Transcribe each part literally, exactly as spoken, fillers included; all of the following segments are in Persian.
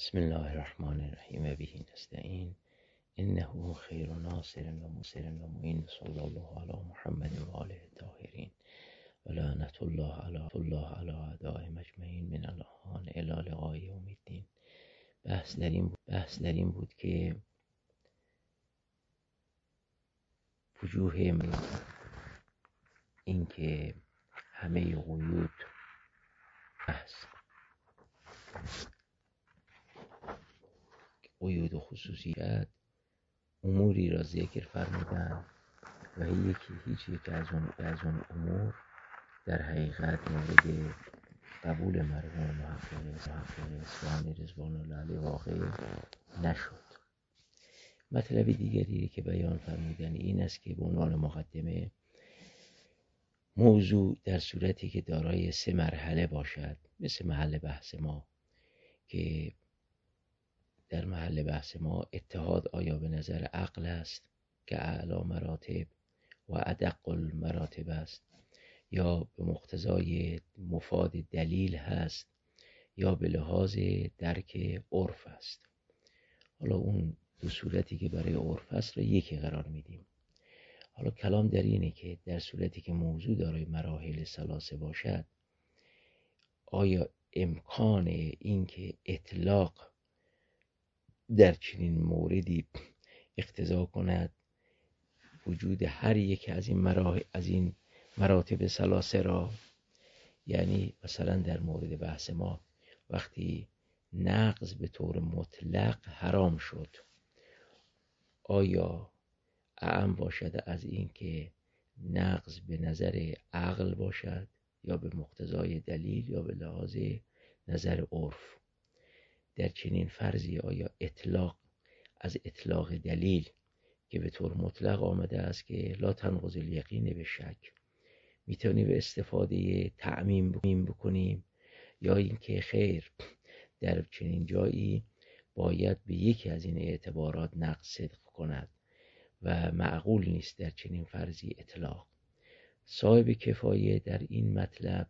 بسم الله الرحمن الرحیم و به نستعین انه خیر ناصر و مسر و معین صلی الله علی محمد و آله الطاهرین و لعنت الله علی الله علی اعدائهم اجمعین من الان الی لقاء یوم الدین. بحث در این بود بحث در این بود که وجوه این که همه قیود بحث قیود و خصوصیت اموری را ذکر فرمودن و یکی هیچ یک از اون از اون امور در حقیقت مورد قبول مرحوم محقق محقق اصفهانی رضوان الله علیه واقع نشد. مطلب دیگری که بیان فرمودن این است که به عنوان مقدمه موضوع در صورتی که دارای سه مرحله باشد، مثل محل بحث ما که در محل بحث ما اتحاد آیا به نظر عقل است که اعلی مراتب و ادق المراتب است، یا به مقتضای مفاد دلیل هست، یا به لحاظ درک عرف است. حالا اون دو صورتی که برای عرف است را یکی قرار میدیم. حالا کلام در اینه که در صورتی که موضوع دارای مراحل ثلاثه باشد، آیا امکان این که اطلاق در چنین موردی اقتضا کند وجود هر یک از این مراحل از این مراتب ثلاثه را، یعنی مثلا در مورد بحث ما وقتی نقض به طور مطلق حرام شد، آیا اعم باشد از این که نقض به نظر عقل باشد یا به مقتضای دلیل یا به لحاظ نظر عرف؟ در چنین فرضی آیا اطلاق از اطلاق دلیل که به طور مطلق آمده است که لا تنقض الیقین به شک میتونیم به استفاده تعمیم بکنیم، یا اینکه خیر در چنین جایی باید به یکی از این اعتبارات نقض صدق کند و معقول نیست در چنین فرضی اطلاق؟ صاحب کفایه در این مطلب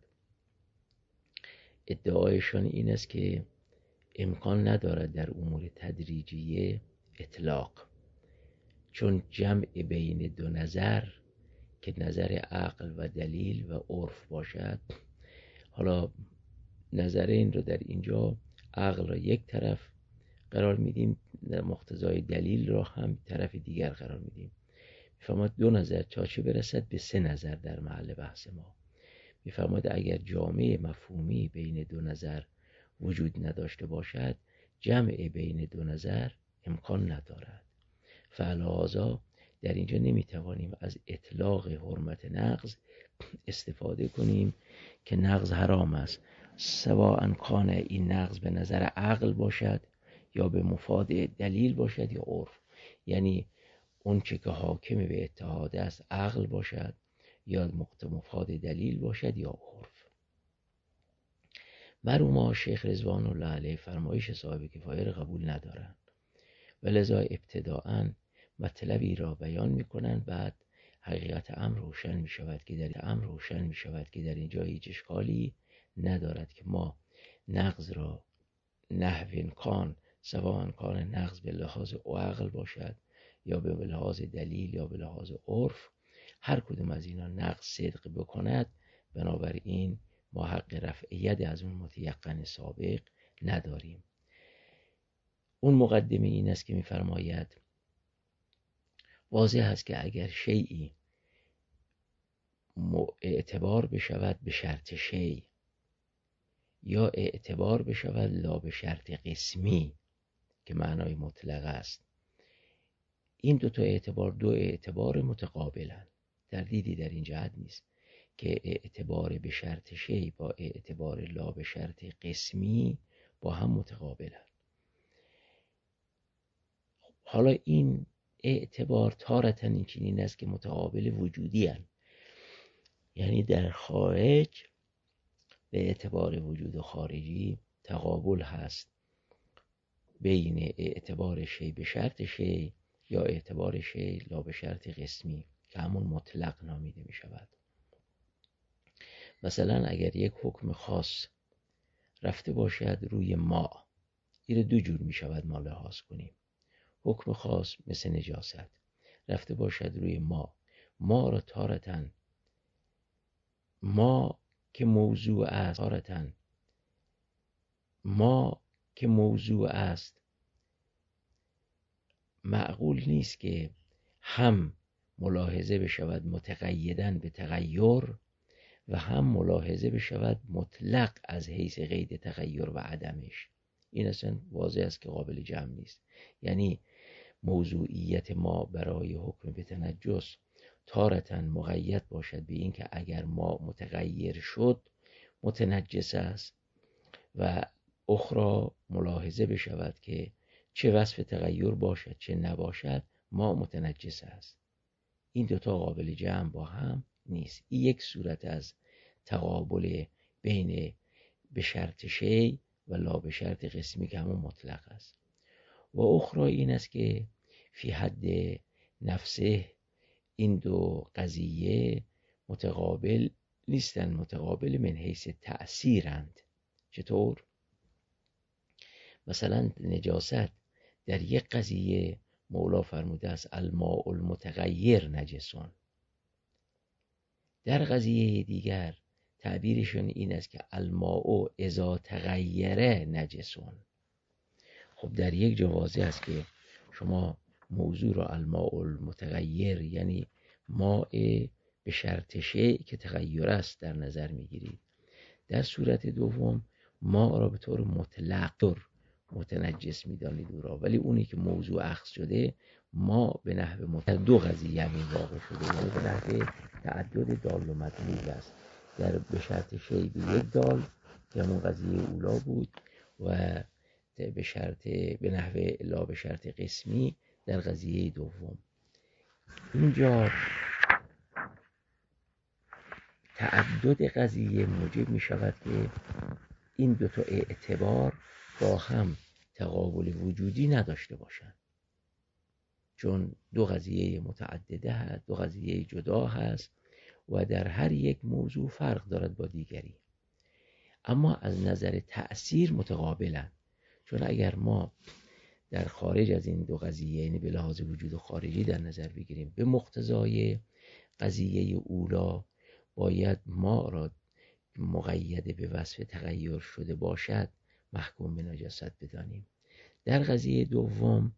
ادعایشان این است که امکان ندارد در امور تدریجیه اطلاق، چون جمع بین دو نظر که نظر عقل و دلیل و عرف باشد. حالا نظرین رو در اینجا عقل را یک طرف قرار میدیم، مقتضای دلیل را هم طرف دیگر قرار میدیم. میفرماد دو نظر تا چه برسد به سه نظر در محل بحث ما. میفرماد اگر جامعه مفهومی بین دو نظر وجود نداشته باشد، جمع بین دو نظر امکان ندارد. فعلاوه در اینجا نمیتوانیم از اطلاق حرمت نقض استفاده کنیم که نقض حرام است، سواء کان این نقض به نظر عقل باشد یا به مفاد دلیل باشد یا عرف، یعنی اون چه که حاکم به اتحاد است عقل باشد یا مفاد دلیل باشد یا عرف. مرحوم شیخ رضوان الله علیه فرمایش صاحب کفایه را قبول ندارند و لذا ابتداءً مطلبی را بیان میکنند، بعد حقیقت امر روشن می شود که در امر روشن می شود که در اینجا هیچ اشکالی ندارد که ما نقض را نحو کان، سواء کان نقض به لحاظ عقل باشد یا به لحاظ دلیل یا به لحاظ عرف، هر کدوم از اینا نقض صدق بکند، بنابراین ما حق رفع ید از اون متیقن سابق نداریم. اون مقدمه این است که می‌فرماید واضح است که اگر شیئی اعتبار بشود به شرط شیء یا اعتبار بشود لا به شرط قسمی که معنای مطلق است، این دو تا اعتبار دو اعتبار متقابلند. تردیدی در این جهت نیست که اعتبار به شرط شیء با اعتبار لا به شرط قسمی با هم متقابلند. حالا این اعتبار تارتاً این چنین است که متقابل وجودی هستند، یعنی در خارج به اعتبار وجود خارجی تقابل هست بین اعتبار شیء به شرط شیء یا اعتبار شیء لا به شرط قسمی که همون مطلق نامیده می شود. مثلا اگر یک حکم خاص رفته باشد روی ماء این دو جور می شود ما لحاظ کنیم. حکم خاص مثل نجاست رفته باشد روی ما، ما را تارتن، ما که موضوع است تارتن، ما که موضوع است معقول نیست که هم ملاحظه بشود متقیدن به تغییر و هم ملاحظه بشود مطلق از حیث قید تغییر و عدمش. این اصلا واضح است که قابل جمع نیست. یعنی موضوعیت ما برای حکم به تنجس تارتاً مقید باشد به این که اگر ما متغیر شد متنجس است و اخرى ملاحظه بشود که چه وصف تغییر باشد چه نباشد ما متنجس است. این دوتا قابل جمع با هم نیست. این یک صورت از تقابل بین به شرط شی و لا به شرط قسمی که همون مطلق است. و اخرى این است که فی حد نفسه این دو قضیه متقابل نیستن، متقابل من حیث تأثیرند. چطور؟ مثلا نجاست در یک قضیه مولا فرموده است الماء المتغیر نجسون، در قضیه دیگر تعبیرشون این است که الماء اذا تغیره نجسون. خب در یک جا واضح است که شما موضوع را الماء المتغیر یعنی ماء به شرط شیء که تغییر است در نظر میگیرید. در صورت دوم ماء را به طور مطلق متنجس میدانید او را، ولی اونی که موضوع اخذ شده ما به نحو مطلق دو قضیه همین واقع شده، یعنی به نحو تعدد دال و مدلول است. در به شرط شیء به یک دال که همون قضیه اولا بود و به شرط به نحو لا به شرط قسمی در قضیه دوم. اینجا تعدد قضیه موجب می شود که این دو تا اعتبار با هم تقابل وجودی نداشته باشند، چون دو قضیه متعدده هست، دو قضیه جدا هست و در هر یک موضوع فرق دارد با دیگری، اما از نظر تأثیر متقابلند. چون اگر ما در خارج از این دو قضیه یعنی به لحاظ وجود خارجی در نظر بگیریم، به مقتضای قضیه اولا باید ما را مقید به وصف تغییر شده باشد محکوم به نجاست بدانیم. در قضیه دوم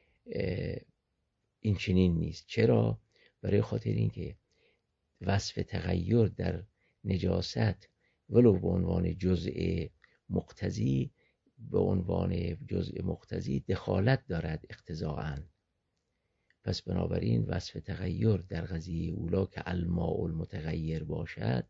این چنین نیست. چرا؟ برای خاطر اینکه وصف تغییر در نجاست ولو به عنوان جزء مقتضی به عنوان جزء مقتضی دخالت دارد اقتضاءً. پس بنابراین وصف تغییر در قضیه اولا که الماء المتغیر باشد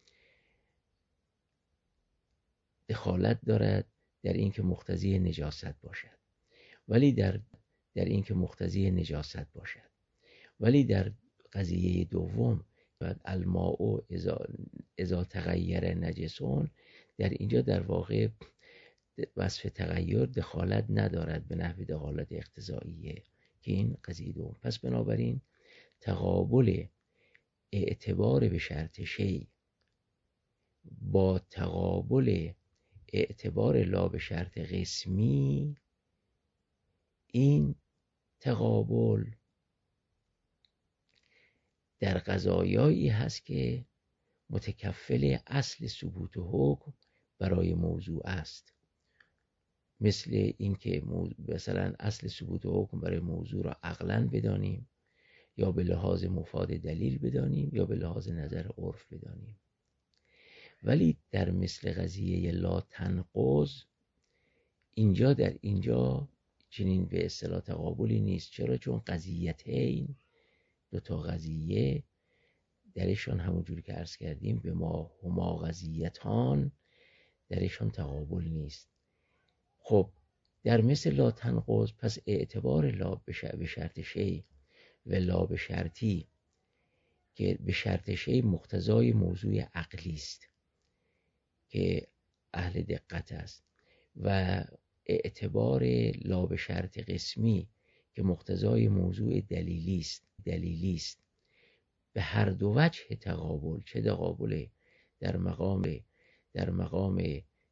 دخالت دارد در اینکه مقتضی نجاست باشد، ولی در در اینکه مقتضی نجاست باشد ولی در قضیه دوم بعد الماء اذا اذا تغیر نجسون در اینجا در واقع وصف تغییر دخالت ندارد به نحو دخالت اقتضائیه که این قضیه دوم. پس بنابراین تقابل اعتبار به شرط شیء با تقابل اعتبار لا به شرط قسمی، این تقابل در قضایایی هست که متکفل اصل ثبوت حکم برای موضوع است. مثل اینکه مثلا اصل ثبوت حکم برای موضوع را عقلاً بدانیم یا به لحاظ مفاد دلیل بدانیم یا به لحاظ نظر عرف بدانیم. ولی در مثل قضیه لا تنقض اینجا در اینجا چنین به اصطلاح تقابلی نیست. چرا؟ چون قضیتین دو تا قضیه درشان همونجوری که عرض کردیم به ما هما قضیتان درشان تقابل نیست. خب در مثل لا تنقض پس اعتبار لا به شرط شیء و لا به شرطی که به شرط شیء مقتضای موضوع عقلی است که اهل دقت است و اعتبار لا به شرط قسمی که مقتضای موضوع دلیلی است دلیلی است به هر دو وجه تقابل، چه تقابل در مقام در مقام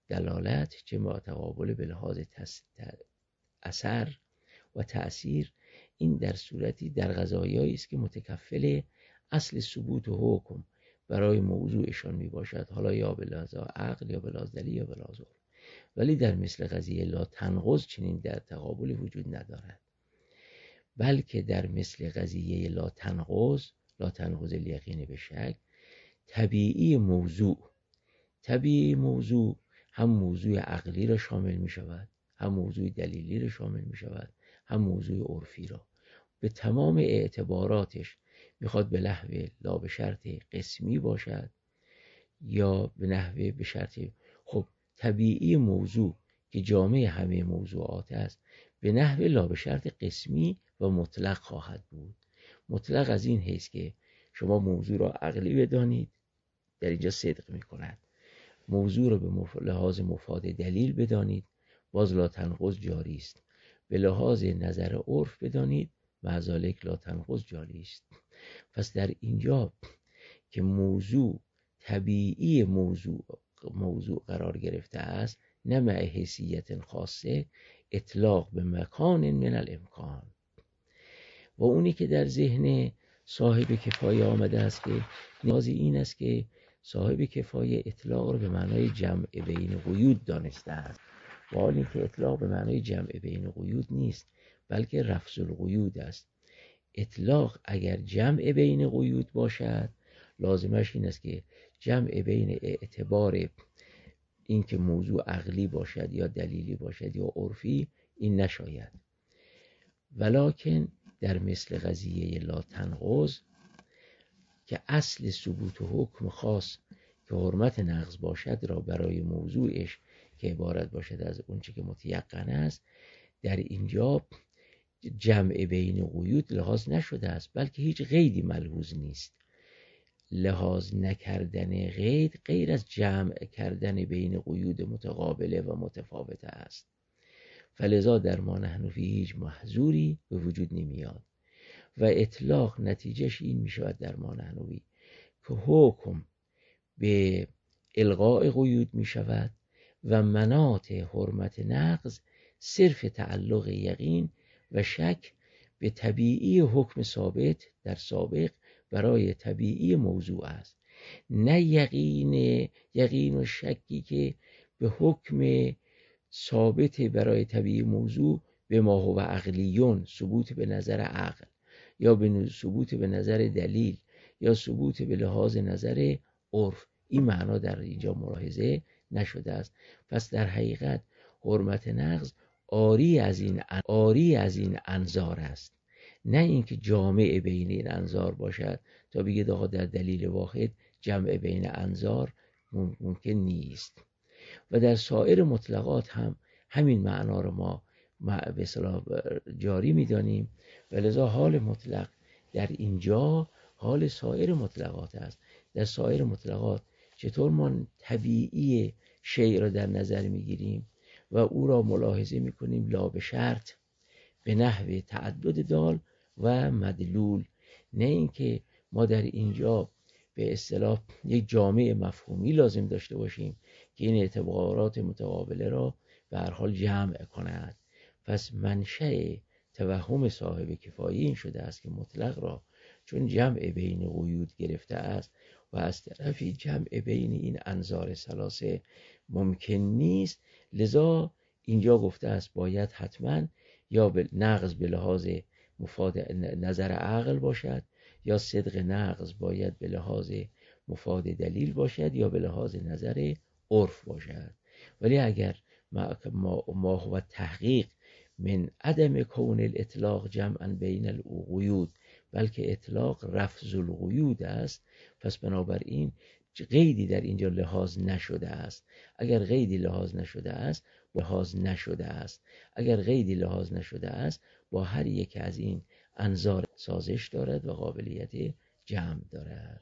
دلالت، چه با تقابل به لحاظ تس... اثر و تأثیر، این در صورتی در قضایایی است که متکفل اصل ثبوت و حکم برای موضوعشان می باشد، حالا یا به لحاظ عقل یا به لحاظ دلیل یا به لحاظ عرف. ولی در مثل قضیه لا تنقض چنین در تقابل وجود ندارد، بلکه در مثل قضیه لا تنقض، لا تنقض الیقین به شک، طبیعی موضوع طبیعی موضوع هم موضوع عقلی را شامل می شود، هم موضوع دلیلی را شامل می شود، هم موضوع عرفی را. به تمام اعتباراتش میخواد به نحو لا به شرط قسمی باشد یا به نحو به شرط، خب طبیعی موضوع که جامع همه موضوعات است به نحو لا به شرط قسمی و مطلق خواهد بود. مطلق از این حیث که شما موضوع را عقلی بدانید، در اینجا صدق می کند. موضوع را به لحاظ مفاد دلیل بدانید، باز لا تنقض جاری است. به لحاظ نظر عرف بدانید، معذالک لا تنقض جاری است. پس در اینجا که موضوع طبیعی موضوع موضوع قرار گرفته است، نه مع حیثیت خاصه، اطلاق به مکان من الامکان. و اونی که در ذهن صاحب کفایه آمده است که نیازی این است که صاحب کفایه اطلاق رو به معنای جمع بین قیود دانسته است، و حالی که اطلاق به معنای جمع بین قیود نیست، بلکه رفض القیود است. اطلاق اگر جمع بین قیود باشد، لازمش این است که جمع بین اعتبار این که موضوع عقلی باشد یا دلیلی باشد یا عرفی، این نشاید. ولکن در مثل قضیه لا تنقض که اصل ثبوت و حکم خاص که حرمت نقض باشد را برای موضوعش که عبارت باشد از اونچه که متیقن است، در اینجا جمع بین قیود لحاظ نشده است، بلکه هیچ قیدی ملحوظ نیست. لحاظ نکردن قید غیر از جمع کردن بین قیود متقابله و متفاوته است. فلذا در ما نحن فیه هیچ محظوری به وجود نمیاد و اطلاق نتیجهش این می شود در ما نحن فیه که حکم به الغاء قیود می شود و مناط حرمت نقض صرف تعلق یقین و شک به طبیعی حکم ثابت در سابق برای طبیعی موضوع است، نه یقین یقین و شکی که به حکم ثابت برای طبیعی موضوع به ما هو عقلیون، ثبوت به نظر عقل یا به ثبوت به نظر دلیل یا ثبوت به لحاظ نظر عرف، این معنا در اینجا ملاحظه نشده است. پس در حقیقت حرمت نقض آری از این آری از این انظار است، نه اینکه جامع بین این انظار باشد تا بگید آقا در دلیل واحد جمع بین انظار ممکن نیست. و در سایر مطلقات هم همین معنا رو ما به اصطلاح جاری می‌دانیم، ولذا حال مطلق در اینجا حال سایر مطلقات است. در سایر مطلقات چطور ما طبیعی شیء را در نظر می‌گیریم و او را ملاحظه می‌کنیم لا به شرط به نحو تعدد دال و مدلول، نه اینکه ما در اینجا به اصطلاح یک جامع مفهومی لازم داشته باشیم که این اعتبارات متقابله را به هر حال جمع کند. پس منشأ توهم صاحب کفایه این شده است که مطلق را چون جمع بین قیود گرفته است و از طرفی جمع بین این انظار ثلاثه ممکن نیست، لذا اینجا گفته است باید حتما یا به نقض به لحاظ مفاد نظر عقل باشد، یا صدق نقض باید به لحاظ مفاد دلیل باشد، یا به لحاظ نظر عرف باشد. ولی اگر ما ما هو تحقیق من عدم کون الاطلاق جمعا بین القیود، بلکه اطلاق رفض القیود است، پس بنابراین قیدی در اینجا لحاظ نشده است. اگر قیدی لحاظ نشده است لحاظ نشده است اگر قیدی لحاظ نشده است با هر یک از این انظار سازش دارد و قابلیت جمع دارد.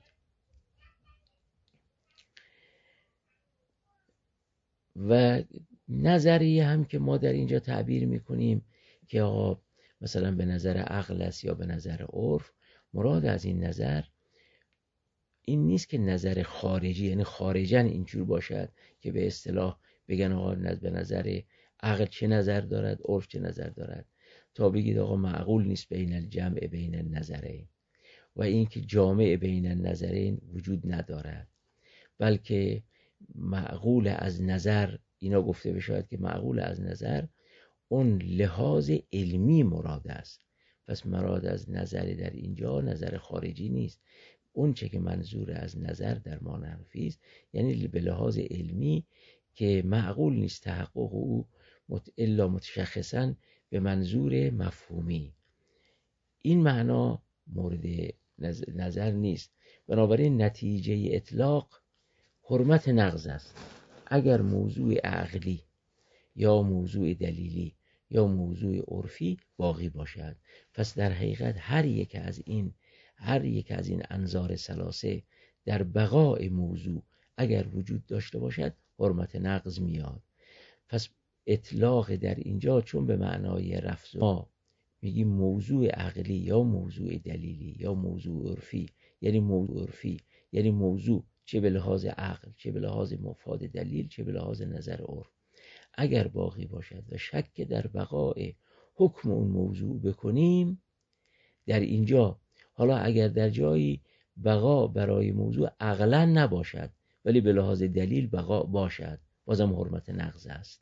و نظریه هم که ما در اینجا تعبیر میکنیم که آقا مثلا به نظر عقل است یا به نظر عرف، مراد از این نظر این نیست که نظر خارجی، یعنی خارجاً اینجور باشد که به اصطلاح بگن آقا به نظر عقل چه نظر دارد، عرف چه نظر دارد، تا بگید آقا معقول نیست بین الجمع بین النظرین و اینکه جامع بین النظرین وجود ندارد، بلکه معقول از نظر، اینا گفته بشود که معقول از نظر اون لحاظ علمی مراد است. پس مراد از نظر در اینجا نظر خارجی نیست. اون چه که منظور از نظر در ما حنفی است یعنی به لحاظ علمی که معقول نیست تحقق او الا متشخصا به منظور مفهومی. این معنا مورد نظر نیست. بنابراین نتیجه اطلاق حرمت نقض است. اگر موضوع عقلی یا موضوع دلیلی یا موضوع عرفی باقی باشد، پس در حقیقت هر یک از این هر یک از این انظار ثلاثه در بقای موضوع اگر وجود داشته باشد حرمت نقض میاد. پس اطلاق در اینجا چون به معنای رفض ما میگیم موضوع عقلی یا موضوع دلیلی یا موضوع عرفی، یعنی موضوع عرفی یعنی موضوع چه به لحاظ عقل چه به لحاظ مفاد دلیل چه به لحاظ نظر عرف اگر باقی باشد و شک در بقای حکم اون موضوع بکنیم، در اینجا حالا اگر در جایی بقا برای موضوع عقلا نباشد ولی به لحاظ دلیل بقا باشد، بازم حرمت نقض است.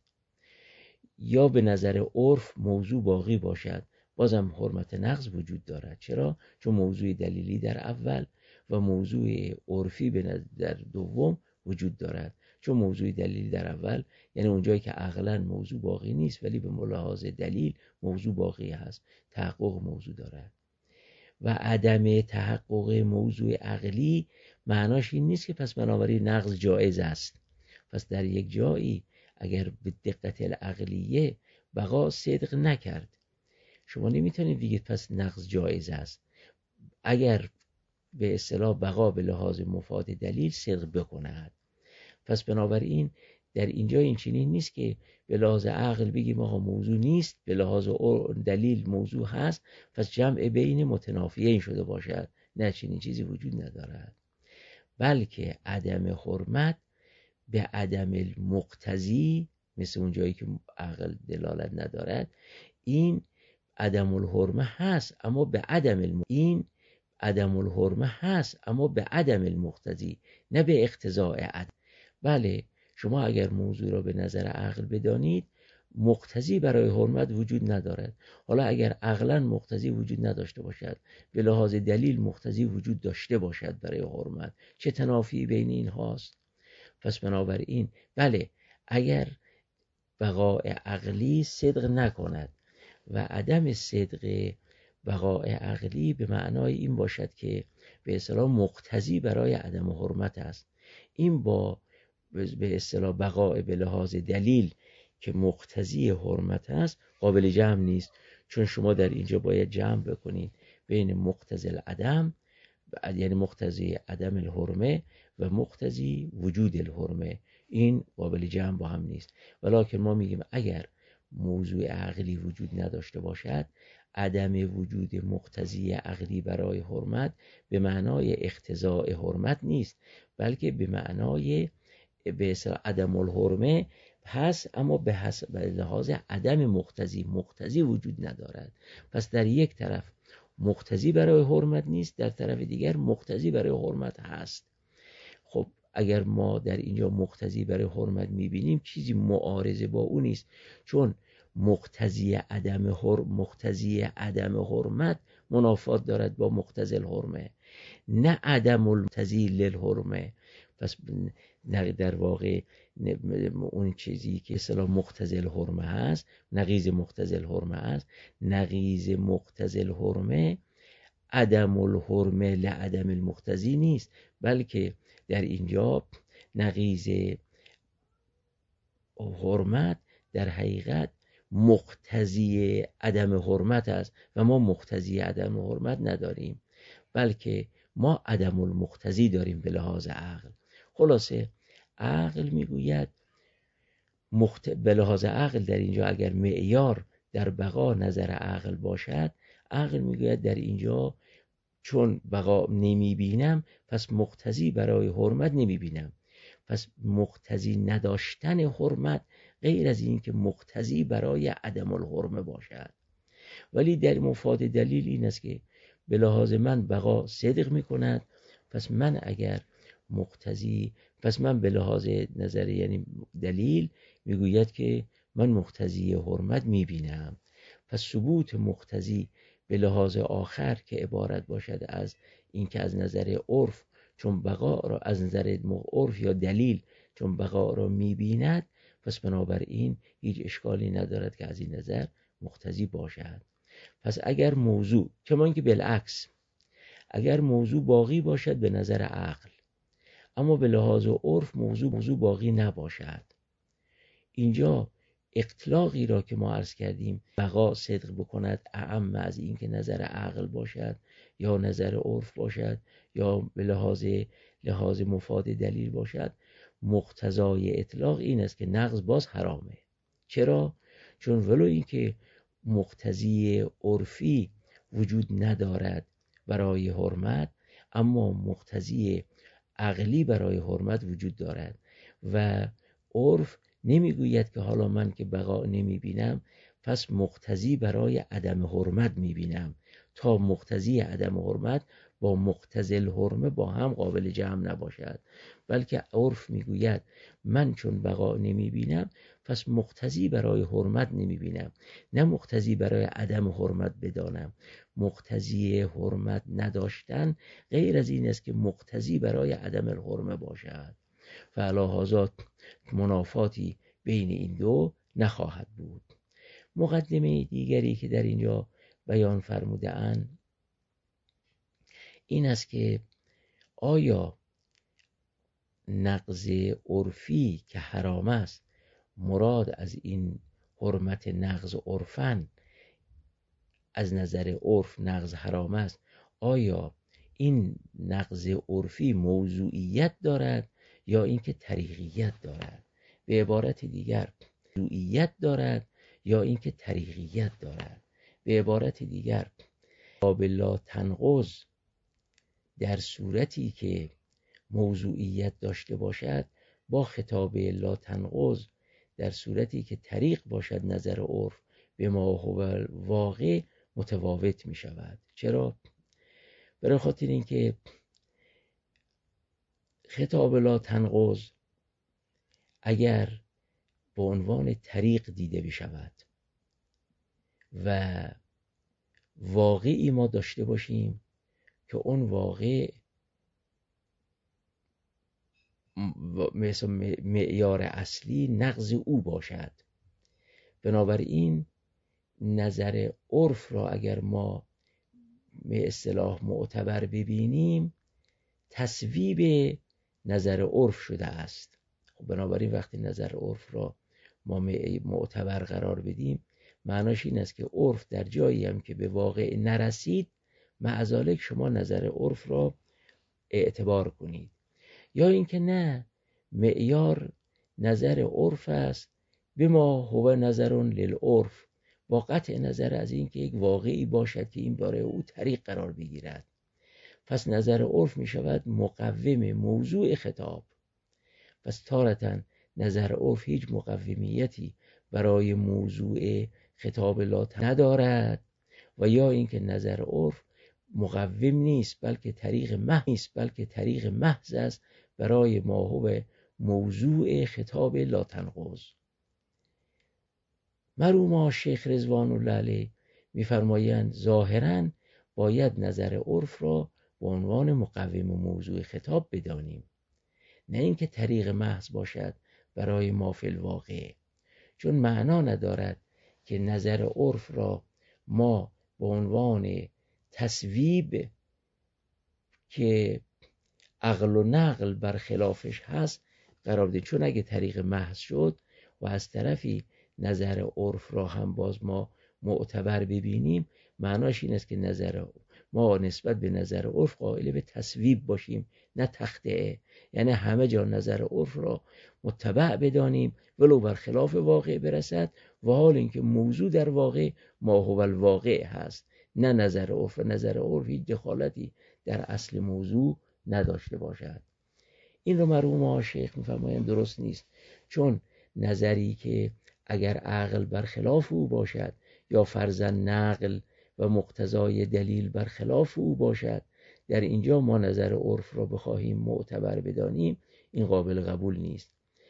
یا به نظر عرف موضوع باقی باشد، بازم حرمت نقض وجود دارد. چرا؟ چون موضوع دلیلی در اول و موضوع عرفی در دوم وجود دارد. چون موضوع دلیلی در اول یعنی اونجایی که عقلا موضوع باقی نیست ولی به ملاحظه دلیل موضوع باقی هست، تحقق موضوع دارد. و عدم تحقق موضوع عقلی معناش این نیست که پس بنابراین نقض جایز است. پس در یک جایی اگر به دقت العقلیه بقا صدق نکرد، شما نمیتونید بگید پس نقض جایز است. اگر به اصطلاح بقا به لحاظ مفاد دلیل صدق بکند، پس بنابراین در اینجا این چنین نیست که به لحاظ عقل بگیم آقا موضوع نیست، به لحاظ دلیل موضوع هست، پس جمع بین متنافیین شده باشد. نه، چنین چیزی وجود ندارد. بلکه عدم حرمت به عدم المقتضی، مثل اون جایی که عقل دلالت ندارد، این عدم الحرمه هست اما به عدم الم... این عدم الحرمه هست اما به عدم المقتضی، نه به اقتضاء عدم. بله، شما اگر موضوع را به نظر عقل بدانید مقتضی برای حرمت وجود ندارد. حالا اگر عقلا مقتضی وجود نداشته باشد، به لحاظ دلیل مقتضی وجود داشته باشد برای حرمت، چه تنافی بین این هاست؟ پس بنابراین بله، اگر بقاء عقلی صدق نکند و عدم صدق بقاء عقلی به معنای این باشد که به اصطلاح مقتضی برای عدم حرمت است، این با به اصطلاح بقاء به لحاظ دلیل که مقتضی حرمت است قابل جمع نیست. چون شما در اینجا باید جمع بکنید بین مقتضی العدم یعنی مقتضی عدم الحرمه و مقتضی وجود الحرمه، این قابل جمع با هم نیست. ولکن ما میگیم اگر موضوع عقلی وجود نداشته باشد، عدم وجود مقتضی عقلی برای حرمت به معنای اقتضاء حرمت نیست، بلکه به معنای به اصطلاح عدم الحرمه هست اما به حسب لحاظ عدم مقتضی مقتضی وجود ندارد. پس در یک طرف مقتضی برای حرمت نیست، در طرف دیگر مقتضی برای حرمت هست. خب اگر ما در اینجا مقتضی برای حرمت میبینیم چیزی معارضه با اون نیست، چون مقتضی عدم حرم مقتضی عدم حرمت منافات دارد با مقتضی الحرمه، نه عدم المقتضی للحرمه. پس در واقع اون چیزی که اصطلاح مقتضی الحرمه هست نقیض مقتضی الحرمه است، نقیض مقتضی الحرمه عدم الحرمه لعدم المقتضی نیست، بلکه در اینجا نقیض حرمت در حقیقت مقتضی عدم حرمت است و ما مقتضی عدم حرمت نداریم، بلکه ما عدم المقتضی داریم به لحاظ عقل. خلاصه عقل میگوید مخت... به لحاظ عقل در اینجا اگر معیار در بقا نظر عقل باشد، عقل میگوید در اینجا چون بقا نمیبینم پس مقتضی برای حرمت نمیبینم. پس مقتضی نداشتن حرمت غیر از این که مقتضی برای عدم الحرمه باشد. ولی در مفاد دلیل این است که به لحاظ من بقا صدق می کند، پس من اگر مقتضی پس من به لحاظ نظر یعنی دلیل میگوید که من مقتضی حرمت میبینم. پس ثبوت مقتضی به لحاظ آخر که عبارت باشد از این که از نظر عرف چون بقا را از نظر عرف یا دلیل چون بقا را میبیند، پس بنابراین هیچ اشکالی ندارد که از این نظر مقتضی باشد. پس اگر موضوع کمان که بالعکس اگر موضوع باقی باشد به نظر عقل اما به لحاظ عرف موضوع موضوع باقی نباشد، اینجا اطلاقی را که ما عرض کردیم بقا صدق بکند اعم از این که نظر عقل باشد یا نظر عرف باشد یا به لحاظ لحاظ مفاد دلیل باشد، مقتضای اطلاق این است که نقض باز حرامه. چرا؟ چون ولو این که مقتضی عرفی وجود ندارد برای حرمت، اما مقتضی عقلی برای حرمت وجود دارد و عرف نمیگوید که حالا من که بقا نمیبینم پس مقتضی برای عدم حرمت میبینم، تا مقتضی عدم حرمت با مقتضی الحرمه با هم قابل جمع نباشد، بلکه عرف میگوید من چون بقا نمیبینم پس مقتضی برای حرمت نمیبینم، نه مقتضی برای عدم حرمت بدانم. مقتضی حرمت نداشتن غیر از این است که مقتضی برای عدم الحرمه باشد. فعلا هذا منافاتی بین این دو نخواهد بود. مقدمه دیگری که در اینجا بیان فرموده اند این است که آیا نقض عرفی که حرام است، مراد از این حرمت نقض عرفن از نظر عرف نقض حرام است، آیا این نقض عرفی موضوعیت دارد یا اینکه طریقیت دارد؟ به عبارت دیگر موضوعیت دارد یا اینکه طریقیت دارد؟ به عبارت دیگر قابل لا تنقض در صورتی که موضوعیت داشته باشد با خطاب لا تنقض در صورتی که طریق باشد نظر عرف به ما هو واقع متفاوت می شود. چرا؟ برای خاطر اینکه خطاب لا تنقض اگر به عنوان طریق دیده بشود و واقعی ما داشته باشیم که اون واقع مثل معیار اصلی نقض او باشد، بنابراین نظر عرف را اگر ما به اصطلاح معتبر ببینیم تصویب نظر عرف شده است. خب بنابراین وقتی نظر عرف را ما معتبر قرار بدیم معناش این است که عرف در جایی هم که به واقع نرسید معذالک شما نظر عرف را اعتبار کنید، یا اینکه نه معیار نظر عرف است به ما هو نظرون للعرف، با قطع نظر از اینکه یک واقعی باشد که این برای او طریق قرار بگیرد، پس نظر عرف می شود مقوم موضوع خطاب. پس تارتاً نظر عرف هیچ مقومیتی برای موضوع خطاب لا ندارد و یا اینکه نظر عرف مقوم نیست بلکه طریق محض نیست بلکه طریق محض است برای ما هو موضوع خطاب لا تنقض. مرحوم شیخ رضوان الله علیه می‌فرمایند ظاهراً باید نظر عرف را به عنوان مقوم موضوع خطاب بدانیم، نه اینکه طریق محض باشد برای ما فی الواقع، چون معنا ندارد که نظر عرف را ما به عنوان تصویب که عقل و نقل بر خلافش هست قرار بدیم، چون اگه طریق محض شد و از طرفی نظر عرف را هم باز ما معتبر ببینیم معناش این است که نظر ما نسبت به نظر عرف قائل به تصویب باشیم نه تخطئه، یعنی همه جا نظر عرف را متبع بدانیم ولو بر خلاف واقع برسد و حال اینکه موضوع در واقع ما هو الواقع هست، نه نظر عرف. نظر عرف هیچ دخالتی در اصل موضوع نداشته باشد. این رو مرحوم آقا شیخ میفرمایند درست نیست، چون نظری که اگر عقل برخلاف او باشد یا فرضاً نقل و مقتضای دلیل برخلاف او باشد، در اینجا ما نظر عرف را بخواهیم معتبر بدانیم، این قابل قبول نیست.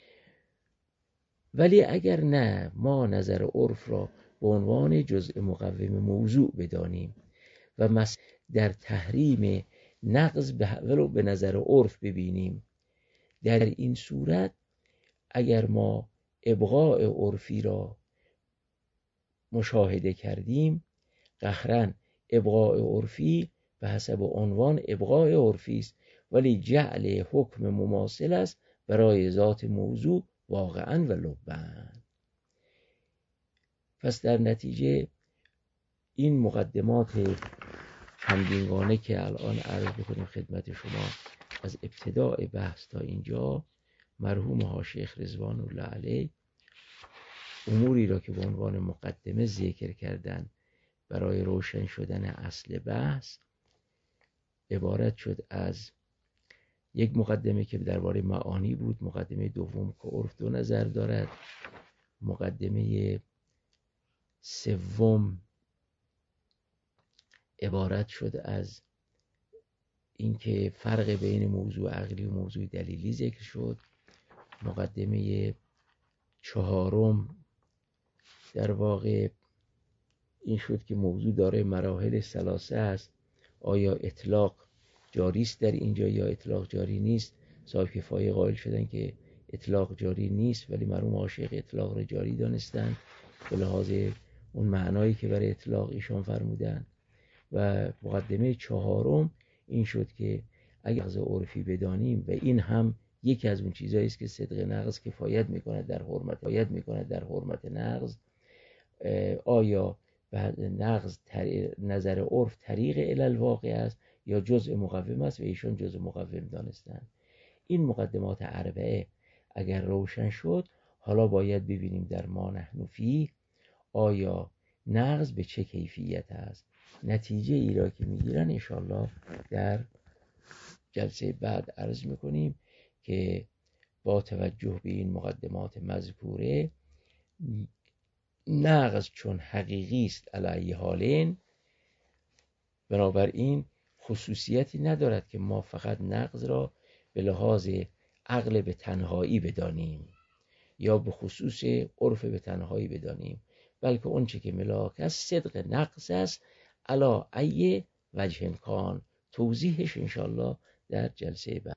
ولی اگر نه، ما نظر عرف را به عنوان جزء مقوم موضوع بدانیم و مس در تحریم نقض به به نظر عرف ببینیم، در این صورت اگر ما ابقاء عرفی را مشاهده کردیم، قهرن ابقاء عرفی به حسب عنوان ابقاء عرفی است، ولی جعل حکم مماثل است برای ذات موضوع واقعا و لبن. پس در نتیجه این مقدمات چندینگانه که الان عرض بکنیم خدمت شما از ابتداء بحث تا اینجا، مرحوم ها شیخ رضوان الله علیه اموری را که به عنوان مقدمه ذکر کردن برای روشن شدن اصل بحث، عبارت شد از یک مقدمه که درباره معانی بود، مقدمه دوم که عرف دو نظر دارد، مقدمه سوم عبارت شد از اینکه فرق بین موضوع عقلی و موضوع دلیلی ذکر شد، مقدمه چهارم در واقع این شد که موضوع داره مراحل ثلاثه است، آیا اطلاق جاری است در اینجا یا اطلاق جاری نیست. صاحب کفایه قائل شدن که اطلاق جاری نیست، ولی مرحوم عاشق اطلاق را جاری دانستند به لحاظ اون معنایی که برای اطلاق ایشان فرمودن. و مقدمه چهارم این شد که اگر نقض عرفی بدانیم، و این هم یکی از اون چیزایی است که صدق نقض کفایت میکنه در حرمت کفایت میکنه در حرمت نقض، آیا نقض نظر عرف طریق الالواقع است یا جزء مقوم است، و ایشان جزء مقوم دانستند. این مقدمات اربعه اگر روشن شد، حالا باید ببینیم در ما نحن فیه آیا نقض به چه کیفیت است. نتیجه ای را که میگیرن انشاءالله در جلسه بعد عرض میکنیم که با توجه به این مقدمات مذکوره، نقض چون حقیقی است علی حالین، بنابراین خصوصیتی ندارد که ما فقط نقض را به لحاظ عقل به تنهایی بدانیم یا به خصوص عرف به تنهایی بدانیم، بلکه اون چه که ملاک است صدق نقض است علی ای وجه کان. توضیحش انشاءالله در جلسه بعد.